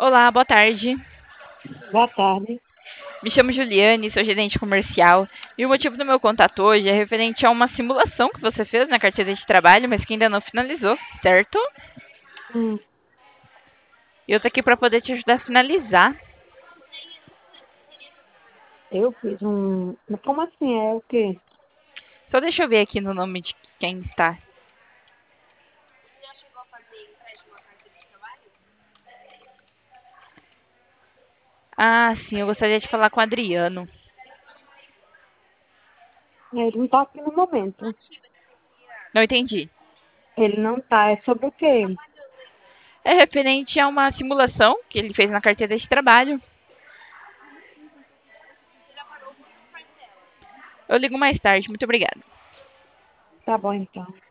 Olá, boa tarde. Boa tarde. Me chamo Juliane, sou gerente comercial. E o motivo do meu contato hoje é referente a uma simulação que você fez na carteira de trabalho, mas que ainda não finalizou, certo? Hum, E eu tô aqui para poder te ajudar a finalizar. eu fiz um. Mas como assim? É o quê? Só deixa eu ver aqui no nome de quem está. Ah, sim, eu gostaria de falar com o Adriano. Ele não tá aqui no momento. Não entendi. Ele não tá. É sobre o quê? É referente a uma simulação que ele fez na carteira de trabalho. Eu ligo mais tarde, muito obrigada. Tá bom, então.